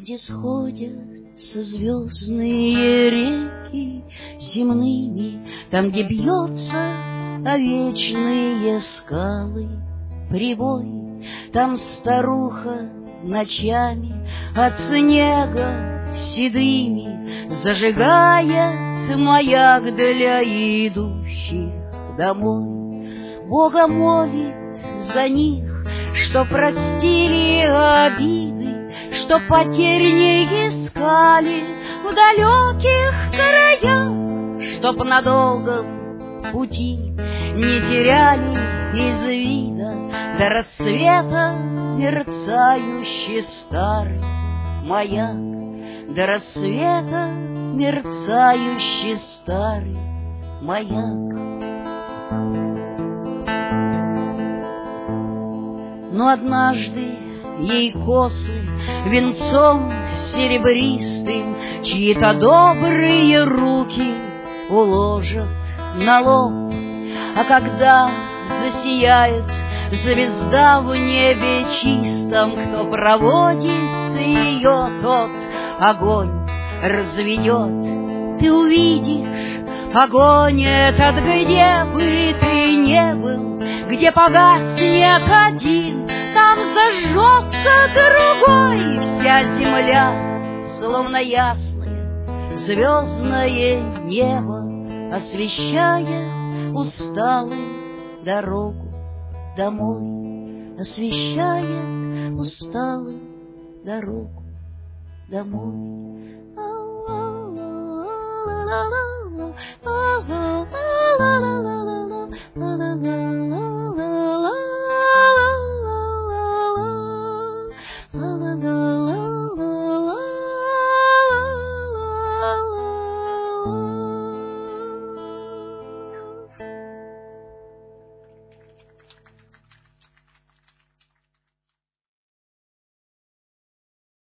где сходятся звездные реки земными, там, где бьется о вечные скалы прибой, там старуха ночами от снега седыми зажигает маяк для идущих домой. Бога молит за них, что простили обиды, что потерь не искали в далеких краях, чтоб на долгом пути не теряли из вида до рассвета мерцающий старый маяк, до рассвета мерцающий старый маяк. Но однажды ей косы венцом серебристым чьи-то добрые руки уложат на лоб, а когда засияет звезда в небе чистом, кто проводит ее, тот огонь разведет. Ты увидишь огонь этот, где бы ты не был, где погаснет один, там зажжется другой. Вся земля, словно ясное звездное небо, освещая усталую дорогу домой, освещая усталую дорогу домой.